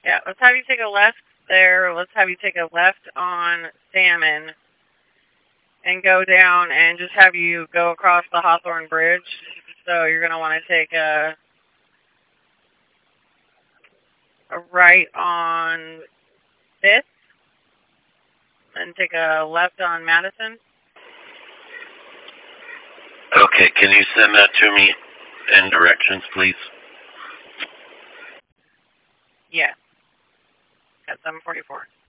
Yeah, let's have you take a left there. Let's have you take a left on Salmon and go down and just have you go across the Hawthorne Bridge. So you're going to want to take a right on 5th and take a left on Madison. Okay, can you send that to me in directions, please? Yeah. At 744.